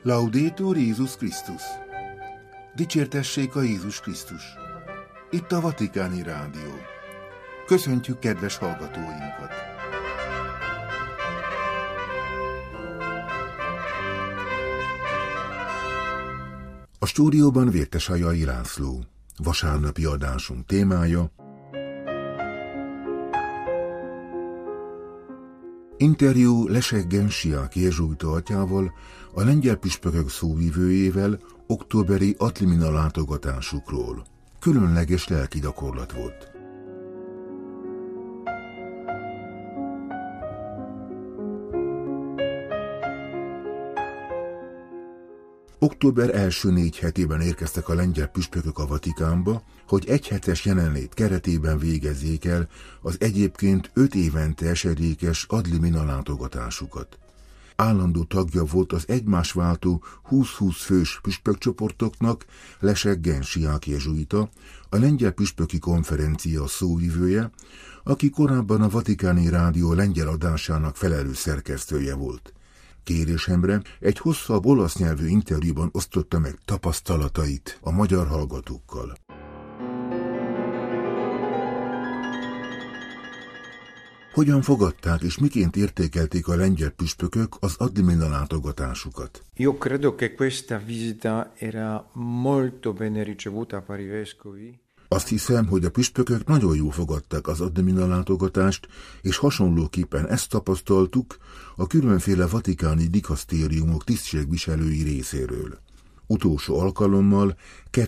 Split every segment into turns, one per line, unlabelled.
Laudetur Jézus Krisztus! Dicsértessék a Jézus Krisztus! Itt a Vatikáni Rádió. Köszöntjük kedves hallgatóinkat! A stúdióban Vértesajai László. Vasárnapi adásunk témája: interjú Leszek Gensiák jezsuita atyával, a lengyel püspökök szóvivőjével októberi Atlimina látogatásukról. Különleges lelki gyakorlat volt. Október első 4 hetében érkeztek a lengyel püspökök a Vatikánba, hogy egyhetes jelenlét keretében végezzék el az egyébként 5 évente esedékes Atlimina látogatásukat. Állandó tagja volt az egymásváltó 20-20 fős püspökcsoportoknak Leszek Gensiák jezsuita, a lengyel püspöki konferencia szóvivője, aki korábban a Vatikáni Rádió lengyel adásának felelős szerkesztője volt. Kérésemre egy hosszabb olasz nyelvű interjúban osztotta meg tapasztalatait a magyar hallgatókkal. Hogyan fogadták és miként értékelték a lengyel püspökök az Atlimina látogatásukat?
Io credo che questa visita era molto bene ricevuta a pari vescovi.
Azt hiszem, hogy a püspökök nagyon jól fogadták az Atlimina látogatást, és hasonlóképpen ezt tapasztaltuk a különféle vatikáni dikasztériumok tisztségviselői részéről. Utolsó alkalommal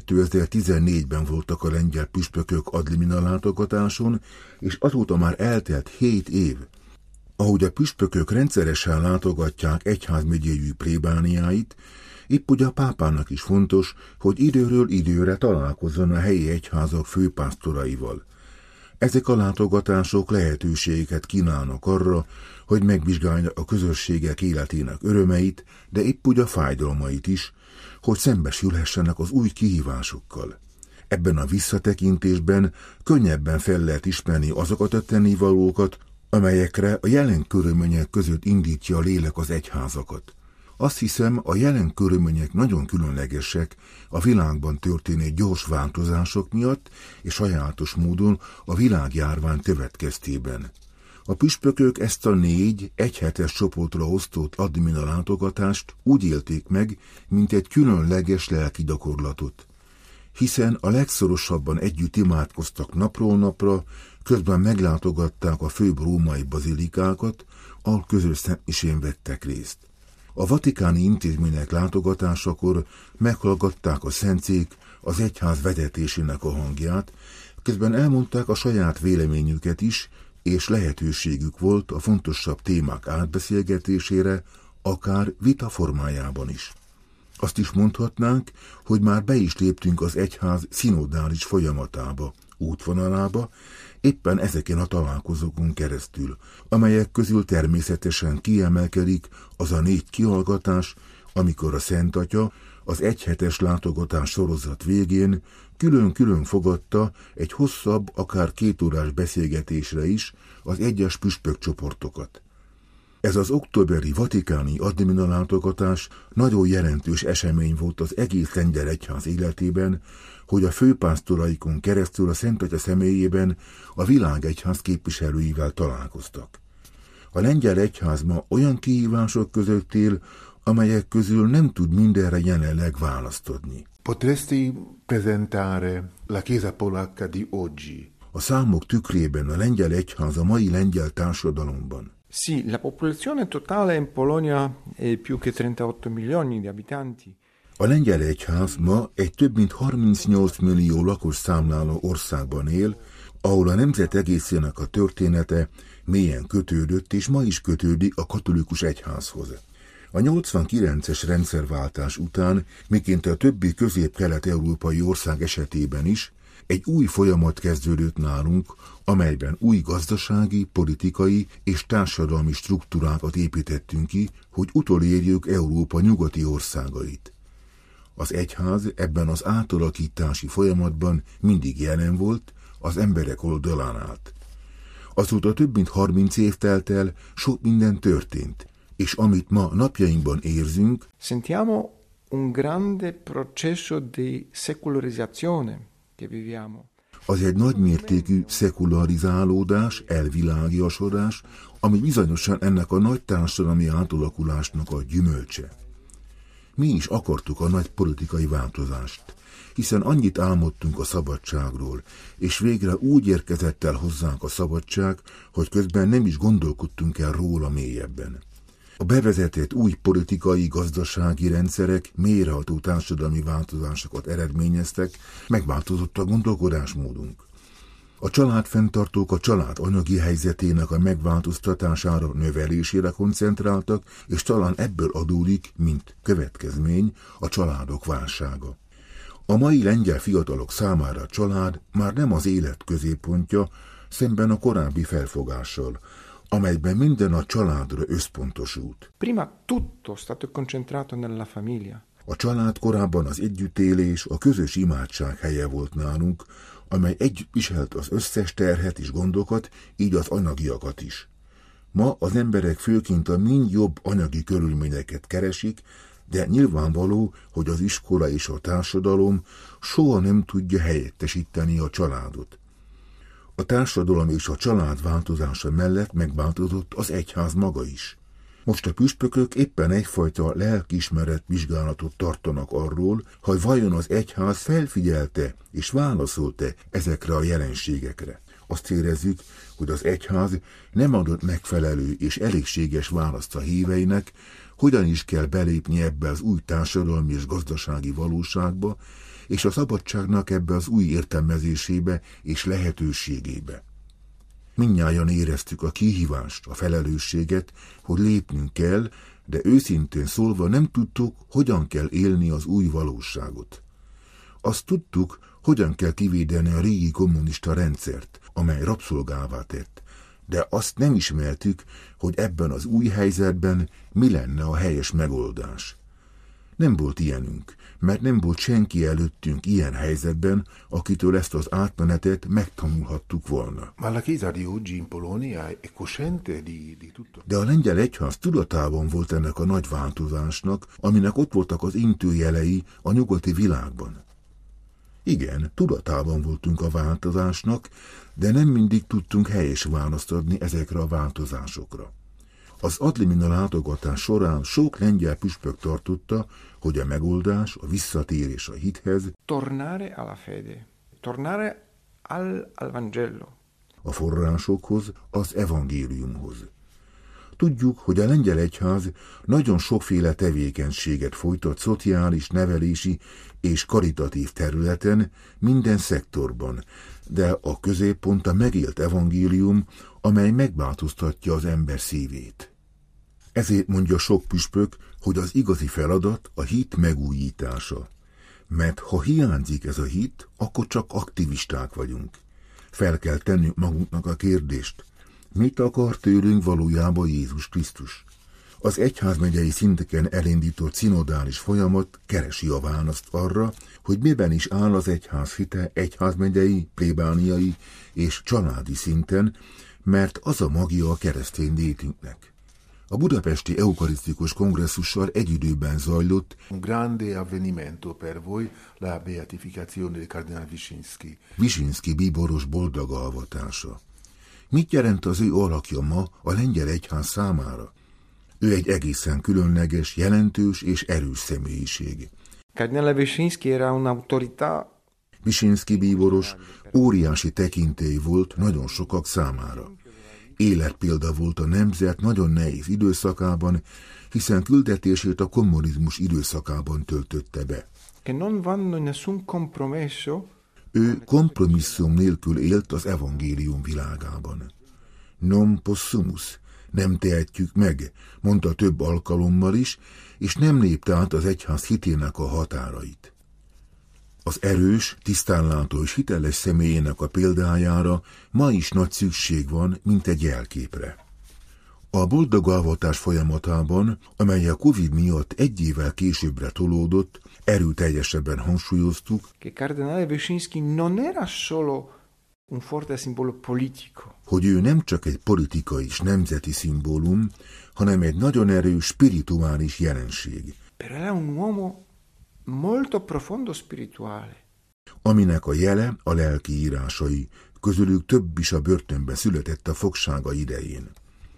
2014-ben voltak a lengyel püspökök Atlimina látogatáson, és azóta már eltelt 7 év. Ahogy a püspökök rendszeresen látogatják egyházmegyéjű plébániáit, épp úgy a pápának is fontos, hogy időről időre találkozzon a helyi egyházak főpásztoraival. Ezek a látogatások lehetőségeket kínálnak arra, hogy megvizsgálja a közösségek életének örömeit, de épp úgy a fájdalmait is, hogy szembesülhessenek az új kihívásokkal. Ebben a visszatekintésben könnyebben fel lehet ismerni azokat a tennivalókat, amelyekre a jelen körülmények között indítja a lélek az egyházakat. Azt hiszem, a jelen körülmények nagyon különlegesek a világban történő gyors változások miatt és sajátos módon a világjárvány következtében. A püspökök ezt a 4 egyhetes csoportra osztott Atlimina látogatást úgy élték meg, mint egy különleges lelki gyakorlatot. Hiszen a legszorosabban együtt imádkoztak napról napra, közben meglátogatták a főbb római bazilikákat, ahol közös szentmisén vettek részt. A vatikáni intézmények látogatásakor meghallgatták a szentszék az egyház vezetésének a hangját, közben elmondták a saját véleményüket is, és lehetőségük volt a fontosabb témák átbeszélgetésére, akár vita formájában is. Azt is mondhatnánk, hogy már be is léptünk az egyház szinodális folyamatába, útvonalába, éppen ezeken a találkozókon keresztül, amelyek közül természetesen kiemelkedik az a 4 kihallgatás, amikor a Szent Atya az egyhetes látogatás sorozat végén külön-külön fogadta egy hosszabb, akár 2 órás beszélgetésre is az egyes püspökcsoportokat. Ez az októberi vatikáni Atlimina látogatás nagyon jelentős esemény volt az egész lengyel egyház életében, hogy a főpásztoraikon keresztül a Szent Atya személyében a világegyház képviselőivel találkoztak. A lengyel egyház ma olyan kihívások között él, amelyek közül nem tud mindenre jelenleg választ adni.
Potresti presentare la Chiesa polacca di oggi?
A számok tükrében a lengyel egyház a mai lengyel társadalomban.
Sì, la popolazione totale in Polonia è più che 38 milioni di abitanti.
A lengyel egyház ma egy több mint 38 millió lakos számláló országban él, ahol a nemzet egészének a története mélyen kötődött és ma is kötődik a katolikus egyházhoz. A 89-es rendszerváltás után, miként a többi közép-kelet-európai ország esetében is, egy új folyamat kezdődött nálunk, amelyben új gazdasági, politikai és társadalmi struktúrákat építettünk ki, hogy utolérjük Európa nyugati országait. Az egyház ebben az átalakítási folyamatban mindig jelen volt, az emberek oldalán állt. Azóta több mint 30 év telt el, sok minden történt. és amit ma napjainkban érzünk,
sentiamo un grande processo di secolarizzazione che viviamo.
az egy nagymértékű szekularizálódás, elvilágiasodás, ami bizonyosan ennek a nagy társadalmi átalakulásnak a gyümölcse. Mi is akartuk a nagy politikai változást, hiszen annyit álmodtunk a szabadságról, és végre úgy érkezett el hozzánk a szabadság, hogy közben nem is gondolkodtunk el róla mélyebben. A bevezetett új politikai, gazdasági rendszerek mélyreható társadalmi változásokat eredményeztek, megváltozott a gondolkodásmódunk. A családfenntartók a család anyagi helyzetének a megváltoztatására, növelésére koncentráltak, és talán ebből adódik, mint következmény, a családok válsága. A mai lengyel fiatalok számára a család már nem az élet középpontja, szemben a korábbi felfogással, amelyben minden a családra összpontosult.
Prima tutto stato concentrato nella famiglia.
A család korábban az együttélés, a közös imádság helye volt nálunk, amely együtt viselt az összes terhet és gondokat, így az anyagiakat is. Ma az emberek főként a mind jobb anyagi körülményeket keresik, de nyilvánvaló, hogy az iskola és a társadalom soha nem tudja helyettesíteni a családot. A társadalom és a család változása mellett megváltozott az egyház maga is. Most a püspökök éppen egyfajta lelkiismeret vizsgálatot tartanak arról, hogy vajon az egyház felfigyelte és válaszolt-e ezekre a jelenségekre. Azt érezzük, hogy az egyház nem adott megfelelő és elégséges választ a híveinek, hogyan is kell belépni ebbe az új társadalmi és gazdasági valóságba, és a szabadságnak ebbe az új értelmezésébe és lehetőségébe. Mindnyájan éreztük a kihívást, a felelősséget, hogy lépnünk kell, de őszintén szólva nem tudtuk, hogyan kell élni az új valóságot. Azt tudtuk, hogyan kell kivédeni a régi kommunista rendszert, amely rabszolgává tett, de azt nem ismertük, hogy ebben az új helyzetben mi lenne a helyes megoldás. Nem volt ilyenünk, mert nem volt senki előttünk ilyen helyzetben, akitől ezt az átmenetet megtanulhattuk volna. De a lengyel egyház tudatában volt ennek a nagy változásnak, aminek ott voltak az intőjelei a nyugati világban. Igen, tudatában voltunk a változásnak, de nem mindig tudtunk helyes választ adni ezekre a változásokra. Az Adlimina látogatás során sok lengyel püspök tartotta, hogy a megoldás, a visszatérés a hithez,
Tornare alla fede, tornare al Vangelo.
A forrásokhoz, az evangéliumhoz. Tudjuk, hogy a lengyel egyház nagyon sokféle tevékenységet folytat szociális, nevelési és karitatív területen, minden szektorban, de a középpont a megélt evangélium, amely megváltoztatja az ember szívét. Ezért mondja sok püspök, hogy az igazi feladat a hit megújítása. Mert ha hiányzik ez a hit, akkor csak aktivisták vagyunk. Fel kell tennünk magunknak a kérdést, mit akar tőlünk valójában Jézus Krisztus? Az egyházmegyei szinteken elindított szinodális folyamat keresi a választ arra, hogy miben is áll az egyház hite egyházmegyei, plébániai és családi szinten, mert az a magja a keresztény létünknek. A budapesti eukarisztikus kongresszussal egy időben zajlott
Un grande avvenimento per voi la beatificazione del cardinal Wyszynski.
Wyszynski bíboros boldog-alvatása. Mit jelent az ő alakja ma a lengyel egyház számára? Ő egy egészen különleges, jelentős és erős személyiség.
Cardinale Wyszynski era un'autorità.
Wyszynski bíboros óriási tekintély volt nagyon sokak számára. Életpélda volt a nemzet nagyon nehéz időszakában, hiszen küldetését a kommunizmus időszakában töltötte be.
Che non vanno in nessun compromesso.
Ő kompromisszum nélkül élt az evangélium világában. Non possumus, nem tehetjük meg, mondta több alkalommal is, és nem lépte át az egyház hitének a határait. Az erős, tisztánlátó és hiteles személyének a példájára ma is nagy szükség van, mint egy jelképre. A boldog-alvatás folyamatában, amely a Covid miatt egy évvel későbbre tolódott, erőteljesebben hangsúlyoztuk,
Che Cardinale Wyszynski non era solo un forte simbolo politico.
Hogy ő nem csak egy politikai és nemzeti szimbólum, hanem egy nagyon erős spirituális jelenség.
Però era un uomo molto profondo spirituale.
Aminek a jele a lelki írásai, közülük több is a börtönbe született a fogsága idején.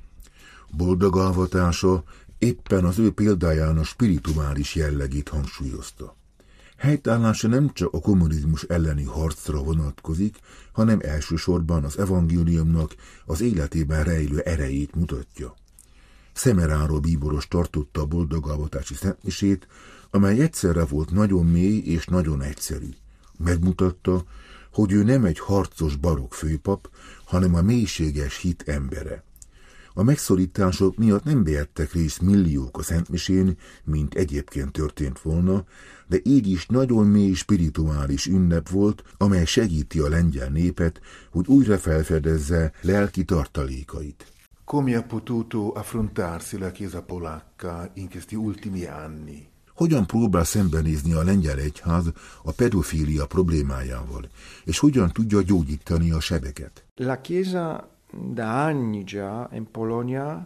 Boldog-alvatása éppen az ő példájának spirituális jellegét hangsúlyozta. Helytállása nem csak a kommunizmus elleni harcra vonatkozik, hanem elsősorban az evangéliumnak az életében rejlő erejét mutatja. Szemeráról bíboros tartotta a boldog-alvatási szentmisét, amely egyszerre volt nagyon mély és nagyon egyszerű. Megmutatta, hogy ő nem egy harcos barokk főpap, hanem a mélységes hit embere. A megszorítások miatt nem vehettek részt milliók a szentmisén, mint egyébként történt volna, de így is nagyon mély spirituális ünnep volt, amely segíti a lengyel népet, hogy újra felfedezze lelki tartalékait.
Come ha potuto affrontarsi la Chiesa polacca in questi ultimi anni?
Hogyan próbál szembenézni a lengyel egyház a pedofília problémájával, és hogyan tudja gyógyítani a sebeket?
La Chiesa da anni già in Polonia ha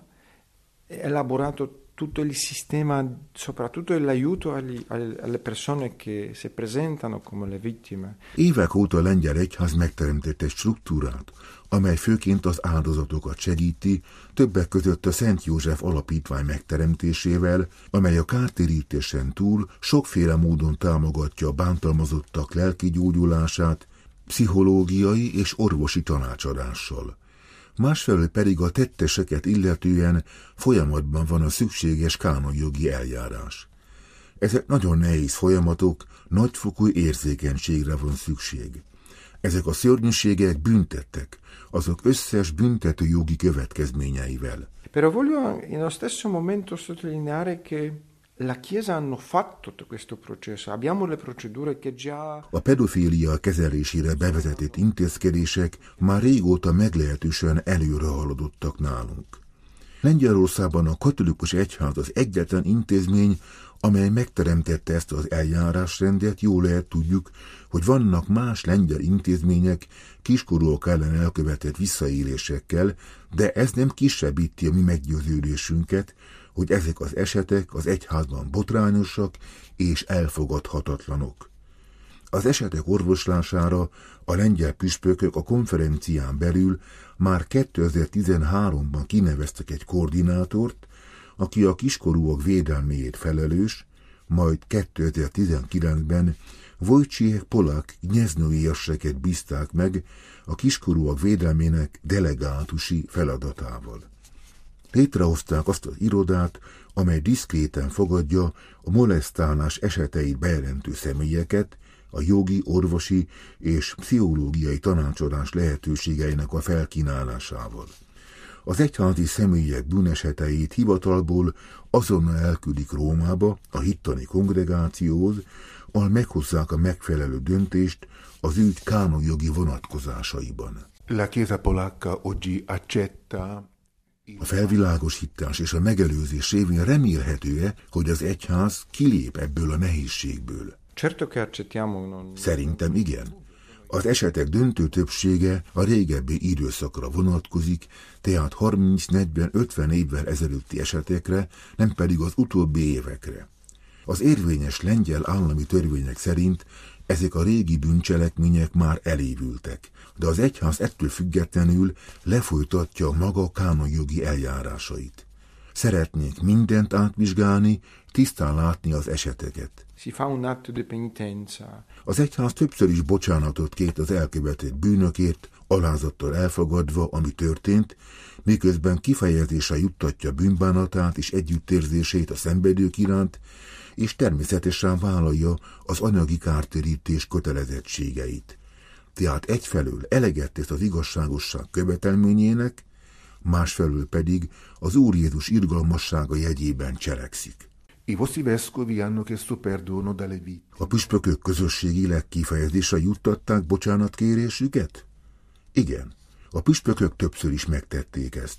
elaborato tutto il sistema, soprattutto l'aiuto alle persone che si presentano come le vittime.
Évek óta a lengyel egyház megteremtett egy struktúrát, amely főként az áldozatokat segíti, többek között a Szent József Alapítvány megteremtésével, amely a kártérítésen túl sokféle módon támogatja a bántalmazottak lelki gyógyulását, pszichológiai és orvosi tanácsadással. Másfelől pedig a tetteseket illetően folyamatban van a szükséges kánonjogi eljárás. Ezek nagyon nehéz folyamatok, nagyfokú érzékenységre van szükség. Ezek a szörnyűségek büntettek, azok összes büntető jogi következményeivel.
Però voglio in lo stesso momento sottolineare che la Chiesa hanno fatto tutto questo processo. Abbiamo le procedure che già...
A pedofília kezelésére bevezetett intézkedések már régóta meglehetősen előre haladottak nálunk. Lengyelországban a katolikus egyház az egyetlen intézmény, amely megteremtette ezt az eljárásrendet. Jól lehet tudjuk, hogy vannak más lengyel intézmények kiskorúak ellen elkövetett visszaélésekkel, de ez nem kisebbíti a mi meggyőződésünket, hogy ezek az esetek az egyházban botrányosak és elfogadhatatlanok. Az esetek orvoslására a lengyel püspökök a konferencián belül már 2013-ban kineveztek egy koordinátort, aki a kiskorúak védelméért felelős, majd 2019-ben Wojciech Polak Gniezdnowieszeket bízták meg a kiskorúak védelmének delegátusi feladatával. Létrehozták azt az irodát, amely diszkréten fogadja a molesztálás eseteit bejelentő személyeket, a jogi, orvosi és pszichológiai tanácsadás lehetőségeinek a felkínálásával. Az egyházi személyek bűneseteit hivatalból azonnal elküldik Rómába, a hittani kongregációhoz, ahol meghozzák a megfelelő döntést az ügy kánonjogi vonatkozásaiban.
La Chiesa polacca oggi accetta...
A felvilágosítás és a megelőzés révén remélhető-e, hogy az egyház kilép ebből a nehézségből?
Certo che accettiamo.
Szerintem igen. Az esetek döntő többsége a régebbi időszakra vonatkozik, tehát 30-40-50 évvel ezelőtti esetekre, nem pedig az utóbbi évekre. Az érvényes lengyel állami törvények szerint ezek a régi bűncselekmények már elévültek, de az egyház ettől függetlenül lefolytatja maga kánonjogi eljárásait. Szeretnénk mindent átvizsgálni, tisztán látni az eseteket.
Si fa un atto di penitenza.
Az egyház többször is bocsánatot kért az elkövetett bűnökért, alázattal elfogadva, ami történt, miközben kifejezésre juttatja bűnbánatát és együttérzését a szenvedők iránt, és természetesen vállalja az anyagi kártérítés kötelezettségeit. Tehát egyfelől eleget tesz az igazságosság követelményének, másfelől pedig az Úr Jézus irgalmassága jegyében cselekszik. A püspökök közösségileg kifejezésre juttatták bocsánatkérésüket? Igen, a püspökök többször is megtették ezt.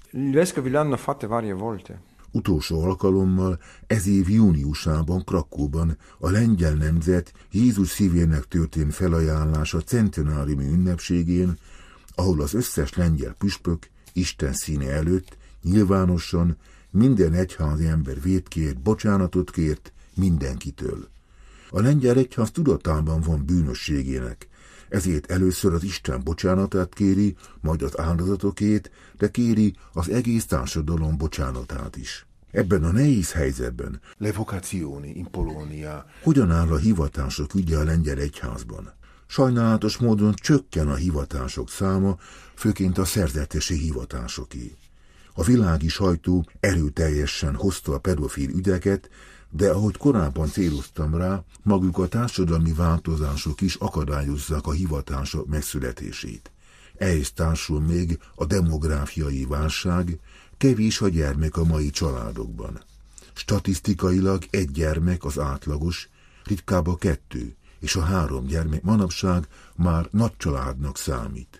Utolsó alkalommal ez év júniusában Krakóban a lengyel nemzet Jézus szívének történt felajánlása centenáriumi ünnepségén ahol az összes lengyel püspök Isten színe előtt nyilvánosan minden egyházi ember vétkért, bocsánatot kért mindenkitől. A lengyel egyház tudatában van bűnösségének, ezért először az Isten bocsánatát kéri, majd az áldozatokét, de kéri az egész társadalom bocsánatát is. Ebben a nehéz helyzetben
Le vocazioni in Polonia.
hogyan áll a hivatások ügye a lengyel egyházban? Sajnálatos módon csökken a hivatások száma, főként a szerzetesi hivatásoké. A világi sajtó erőteljesen hozta a pedofil ügyeket, de ahogy korábban céloztam rá, maguk a társadalmi változások is akadályozzák a hivatások megszületését. Ehhez társul még a demográfiai válság, kevés a gyermek a mai családokban. Statisztikailag 1 gyermek az átlagos, ritkább a 2, és a 3 gyermek manapság már nagy családnak számít.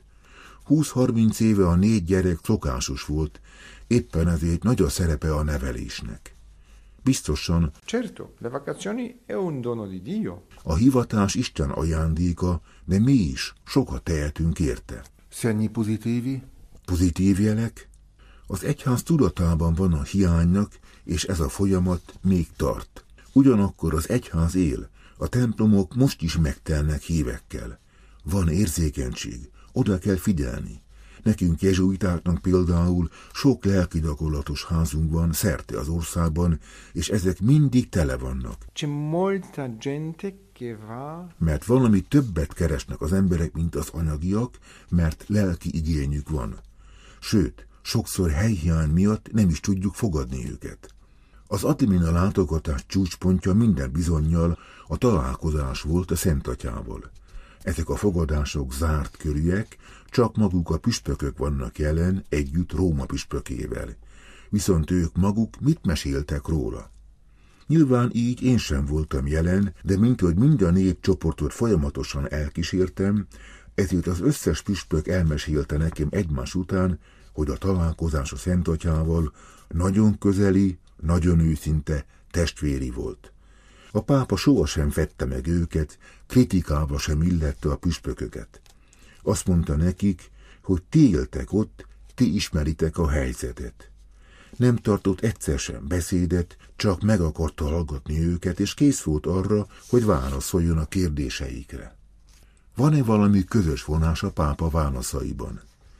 20-30 éve a 4 gyerek szokásos volt, éppen ezért nagy a szerepe a nevelésnek. Biztosan
Certo, le vacazioni è un dono di Dio.
a hivatás Isten ajándéka, de mi is sokat tehetünk érte.
Segni positivi?
Pozitív jelek? Az egyház tudatában van a hiánynak, és ez a folyamat még tart. Ugyanakkor az egyház él, a templomok most is megtelnek hívekkel. Van érzékenység, oda kell figyelni. Nekünk jezsuitáknak például sok lelkigyakorlatos házunk van szerte az országban, és ezek mindig tele vannak.
C'è molta gente che va.
Mert valami többet keresnek az emberek, mint az anyagiak, mert lelki igényük van. Sőt, sokszor helyhiány miatt nem is tudjuk fogadni őket. Az Atimina látogatás csúcspontja minden bizonnyal a találkozás volt a Szent Atyával. Ezek a fogadások zárt körűek, csak maguk a püspökök vannak jelen együtt Róma püspökével. Viszont ők maguk mit meséltek róla? Nyilván így én sem voltam jelen, de minthogy minden népcsoportot folyamatosan elkísértem, ezért az összes püspök elmesélte nekem egymás után, hogy a találkozás a Szent Atyával nagyon közeli, nagyon őszinte, testvéri volt. A pápa sohasem vette meg őket, kritikába sem illette a püspököket. Azt mondta nekik, hogy ti éltek ott, ti ismeritek a helyzetet. Nem tartott egyszer sem beszédet, csak meg akarta hallgatni őket, és kész volt arra, hogy válaszoljon a kérdéseikre. Van-e valami közös vonás a pápa válaszaiban?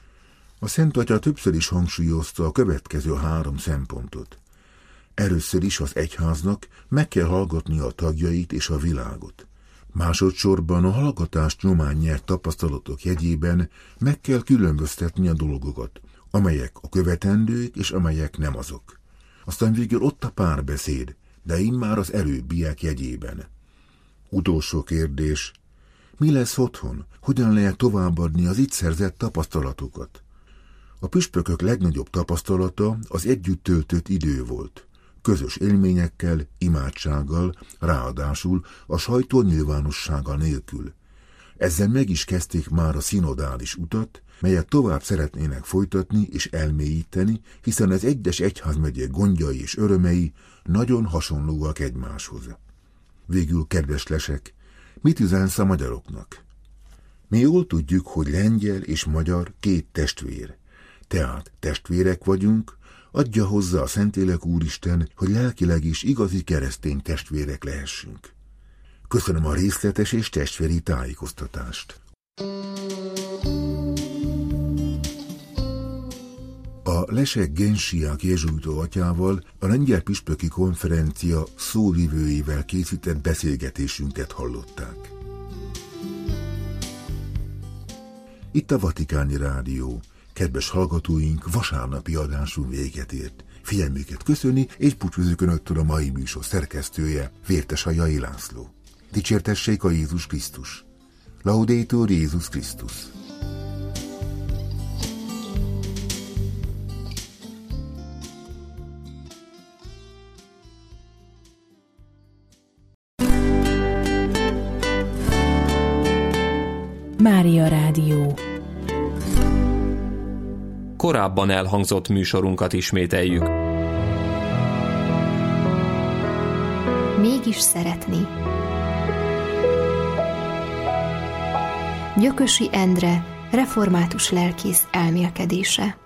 A Szent Atya többször is hangsúlyozta a következő 3 szempontot. Először is az egyháznak meg kell hallgatni a tagjait és a világot. Másodszorban a hallgatás nyomán nyert tapasztalatok jegyében meg kell különböztetni a dolgokat, amelyek a követendők és amelyek nem azok. Aztán végül ott a párbeszéd, de immár az előbbiek jegyében. Utolsó kérdés. Mi lesz otthon? Hogyan lehet továbbadni az itt szerzett tapasztalatokat? A püspökök legnagyobb tapasztalata az együtt töltött idő volt. Közös élményekkel, imádsággal, ráadásul a sajtó nyilvánossága nélkül. Ezzel meg is kezdték már a szinodális utat, melyet tovább szeretnének folytatni és elmélyíteni, hiszen az egyes egyházmegyek gondjai és örömei nagyon hasonlóak egymáshoz. Végül, kedves lesek, mit üzensz a magyaroknak? Mi jól tudjuk, hogy lengyel és magyar 2 testvér. Tehát testvérek vagyunk, adja hozzá a Szentlélek Úristen, hogy lelkileg is igazi keresztény testvérek lehessünk. Köszönöm a részletes és testvéri tájékoztatást. A Leszek Gensiák jezsuita atyával a lengyel püspöki konferencia szóvivőivel készített beszélgetésünket hallották. Itt a Vatikáni Rádió. Kedves hallgatóink, vasárnapi adásunk véget ért. Figyelmüket köszöni, és búcsúzik önöktől a mai műsor szerkesztője, Vértesajai László. Dicsértessék a Jézus Krisztus! Laudetur Jézus Krisztus!
Mária Rádió.
Korábban elhangzott műsorunkat ismételjük.
Mégis szeretni. Gyökösi Endre református lelkész elmélkedése.